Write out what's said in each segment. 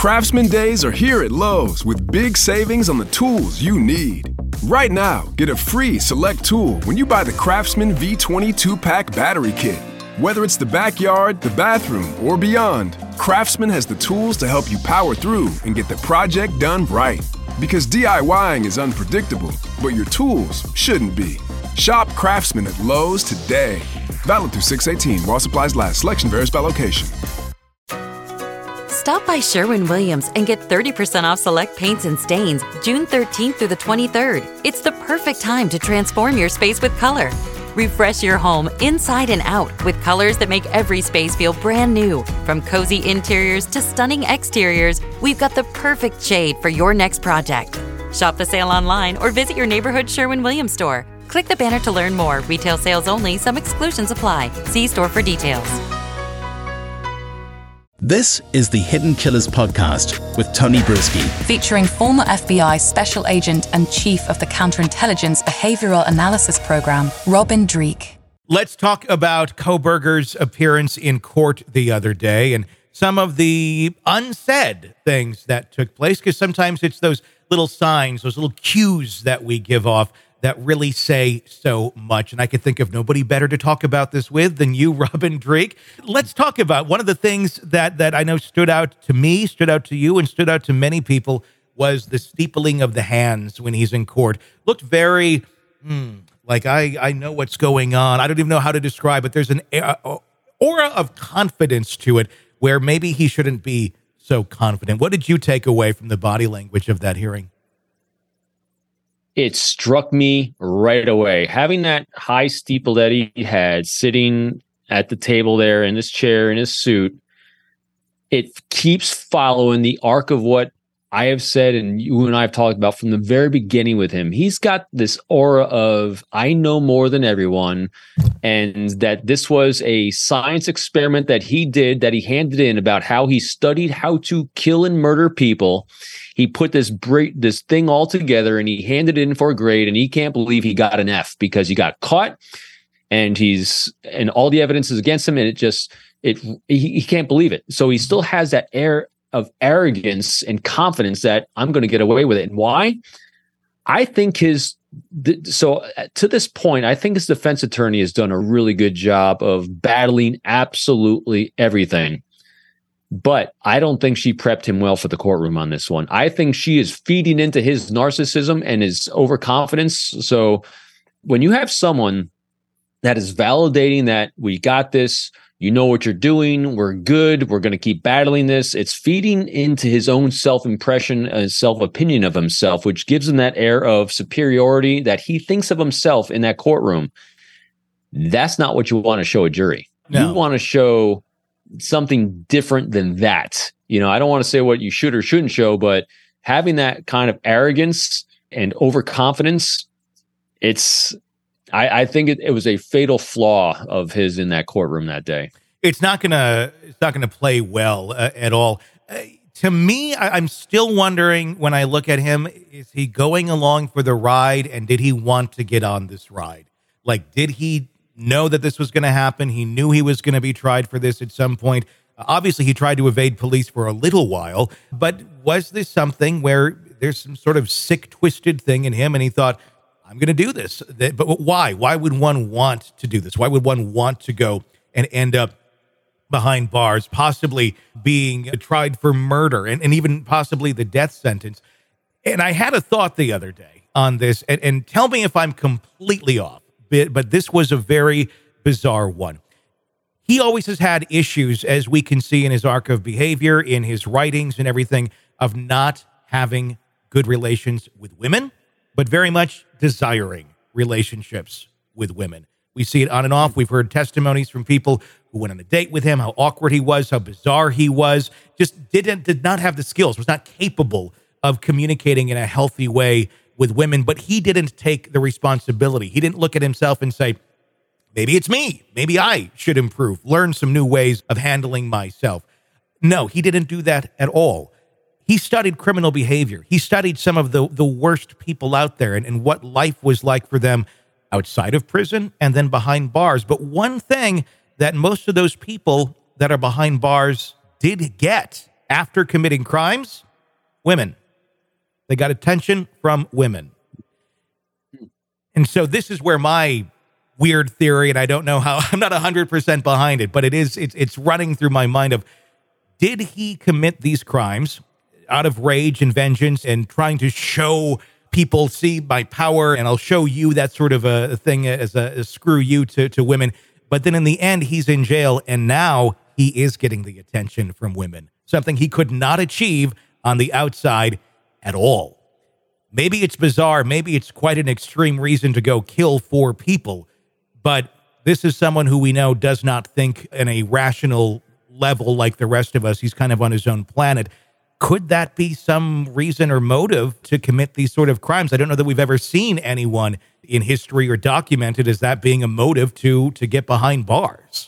Craftsman Days are here at Lowe's with big savings on the tools you need. Right now, get a free select tool when you buy the Craftsman V20 2-pack battery kit. Whether it's the backyard, the bathroom, or beyond, Craftsman has the tools to help you power through and get the project done right. Because DIYing is unpredictable, but your tools shouldn't be. Shop Craftsman at Lowe's today. Valid through 6/18 while supplies last. Selection varies by location. Stop by Sherwin-Williams and get 30% off select paints and stains June 13th through the 23rd. It's the perfect time to transform your space with color. Refresh your home inside and out with colors that make every space feel brand new. From cozy interiors to stunning exteriors, we've got the perfect shade for your next project. Shop the sale online or visit your neighborhood Sherwin-Williams store. Click the banner to learn more. Retail sales only. Some exclusions apply. See store for details. This is the Hidden Killers podcast with Tony Brueski. Featuring former FBI Special Agent and Chief of the Counterintelligence Behavioral Analysis Program, Robin Dreeke. Let's talk about Kohberger's appearance in court the other day and some of the unsaid things that took place, because sometimes it's those little signs, those little cues that we give off that really say so much. And I could think of nobody better to talk about this with than you, Robin Dreeke. Let's talk about one of the things that I know stood out to me, stood out to you, and stood out to many people was the steepling of the hands when he's in court. Looked very, like I know what's going on. I don't even know how to describe it. There's an aura of confidence to it where maybe he shouldn't be so confident. What did you take away from the body language of that hearing? It struck me right away. Having that high steeple that he had sitting at the table there in his chair, in his suit, it keeps following the arc of what I have said and you and I have talked about from the very beginning with him. He's got this aura of, I know more than everyone, and that this was a science experiment that he did, that he handed in about how he studied how to kill and murder people. He put this thing all together and he handed it in for a grade, and he can't believe he got an F because he got caught and all the evidence is against him, and he can't believe it. So he still has that air of arrogance and confidence that I'm going to get away with it. And why? I think to this point, I think his defense attorney has done a really good job of battling absolutely everything. But I don't think she prepped him well for the courtroom on this one. I think she is feeding into his narcissism and his overconfidence. So when you have someone that is validating that we got this, you know what you're doing, we're good, we're going to keep battling this, it's feeding into his own self-impression and self-opinion of himself, which gives him that air of superiority that he thinks of himself in that courtroom. That's not what you want to show a jury. No. You want to show something different than that. You know, I don't want to say what you should or shouldn't show, but having that kind of arrogance and overconfidence, I think it was a fatal flaw of his in that courtroom that day. It's not gonna play well at all. To me, I'm still wondering when I look at him, is he going along for the ride, and did he want to get on this ride? Like, did he know that this was going to happen? He knew he was going to be tried for this at some point. Obviously, he tried to evade police for a little while, but was this something where there's some sort of sick, twisted thing in him, and he thought, I'm going to do this? But why? Why would one want to do this? Why would one want to go and end up behind bars, possibly being tried for murder and even possibly the death sentence? And I had a thought the other day on this, and tell me if I'm completely off, but this was a very bizarre one. He always has had issues, as we can see in his arc of behavior, in his writings and everything, of not having good relations with women, but very much desiring relationships with women. We see it on and off. We've heard testimonies from people who went on a date with him, how awkward he was, how bizarre he was, just did not have the skills, was not capable of communicating in a healthy way with women, but he didn't take the responsibility. He didn't look at himself and say, maybe it's me. Maybe I should improve, learn some new ways of handling myself. No, he didn't do that at all. He studied criminal behavior. He studied some of the worst people out there and what life was like for them outside of prison and then behind bars. But one thing that most of those people that are behind bars did get after committing crimes? Women. They got attention from women. And so this is where my weird theory, and I don't know how, I'm not 100% behind it, but it's running through my mind of, did he commit these crimes out of rage and vengeance and trying to show people, see my power and I'll show you, that sort of a thing as a screw you to women. But then in the end, he's in jail and now he is getting the attention from women, something he could not achieve on the outside at all. Maybe it's bizarre. Maybe it's quite an extreme reason to go kill 4 people. But this is someone who we know does not think in a rational level like the rest of us. He's kind of on his own planet. Could that be some reason or motive to commit these sort of crimes? I don't know that we've ever seen anyone in history or documented as that being a motive to get behind bars.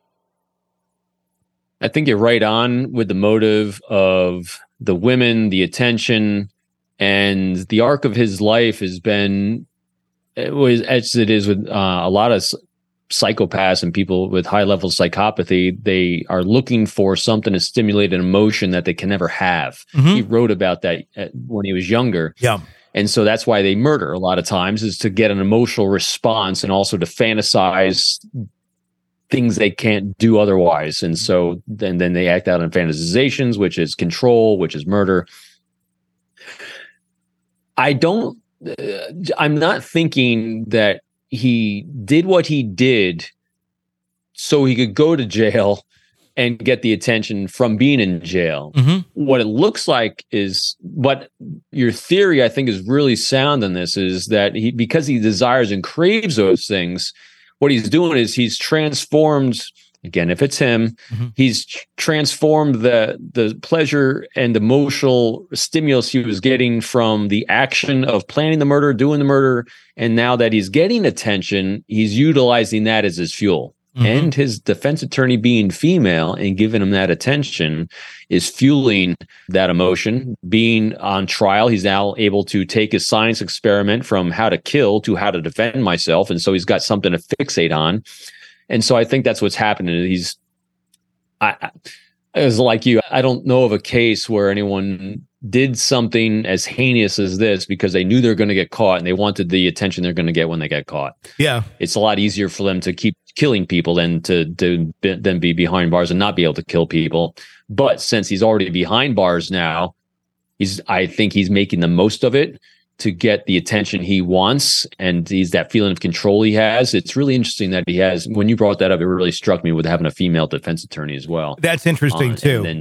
I think you're right on with the motive of the women, the attention, and the arc of his life has been, as it is with a lot of psychopaths and people with high levels of psychopathy. They are looking for something to stimulate an emotion that they can never have. Mm-hmm. He wrote about that when he was younger. Yeah. And so that's why they murder a lot of times, is to get an emotional response and also to fantasize things they can't do otherwise. And so then they act out in fantasizations, which is control, which is murder. I'm not thinking that he did what he did so he could go to jail and get the attention from being in jail. Mm-hmm. What it looks like is, what your theory, I think, is really sound in this, is that because he desires and craves those things, what he's doing is he's transformed, again, if it's him, mm-hmm. he's transformed the pleasure and emotional stimulus he was getting from the action of planning the murder, doing the murder, and now that he's getting attention, he's utilizing that as his fuel. Mm-hmm. And his defense attorney being female and giving him that attention is fueling that emotion. Being on trial, he's now able to take his science experiment from how to kill to how to defend myself. And so he's got something to fixate on. And so I think that's what's happening. As like you, I don't know of a case where anyone did something as heinous as this because they knew they're going to get caught and they wanted the attention they're going to get when they get caught. Yeah. It's a lot easier for them to keep killing people than to be behind bars and not be able to kill people. But since he's already behind bars now, I think he's making the most of it to get the attention he wants, and he's that feeling of control he has. It's really interesting that he has. When you brought that up, it really struck me with having a female defense attorney as well. That's interesting too. And then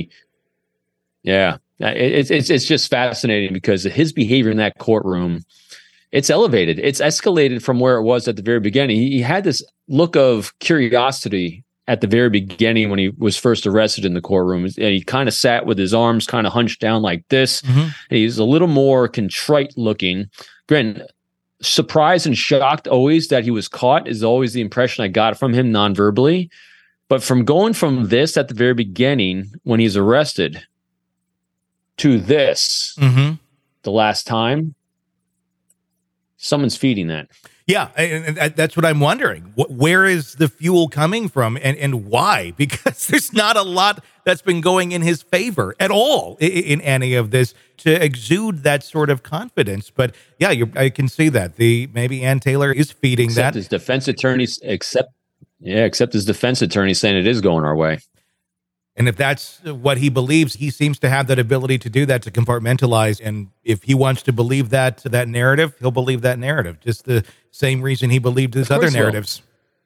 it's just fascinating because his behavior in that courtroom, it's elevated. It's escalated from where it was at the very beginning. He had this look of curiosity at the very beginning when he was first arrested in the courtroom. And he kind of sat with his arms kind of hunched down like this. Mm-hmm. And he's a little more contrite looking. Granted, surprised and shocked always that he was caught is always the impression I got from him non-verbally. But from going from this at the very beginning when he's arrested to this, mm-hmm. the last time, someone's feeding that. Yeah, and that's what I'm wondering. Where is the fuel coming from and why? Because there's not a lot that's been going in his favor at all in any of this to exude that sort of confidence. But yeah, I can see that. Maybe Ann Taylor is feeding except that. His defense attorneys, except his defense attorney saying it is going our way. And if that's what he believes, he seems to have that ability to do that, to compartmentalize. And if he wants to believe that narrative, he'll believe that narrative. Just the same reason he believed his other narratives.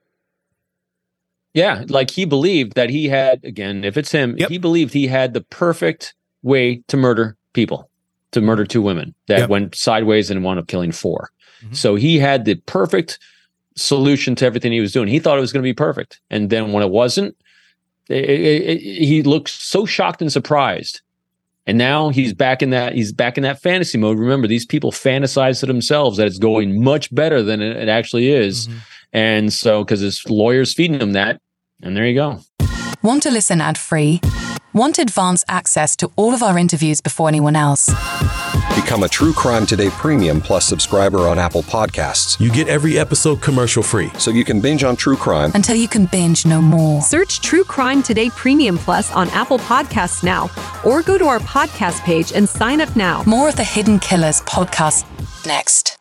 Yeah, like he believed that he had, again, if it's him, he believed he had the perfect way to murder people, to murder 2 women that went sideways and wound up killing 4. Mm-hmm. So he had the perfect solution to everything he was doing. He thought it was going to be perfect. And then when it wasn't, he looked so shocked and surprised. And now he's back in that fantasy mode. Remember, these people fantasize to themselves that it's going much better than it actually is. Mm-hmm. And so, because his lawyer's feeding him that, and there you go. Want to listen ad-free? Want advanced access to all of our interviews before anyone else? Become a True Crime Today Premium Plus subscriber on Apple Podcasts. You get every episode commercial-free. So you can binge on true crime until you can binge no more. Search True Crime Today Premium Plus on Apple Podcasts now, or go to our podcast page and sign up now. More of the Hidden Killers podcast next.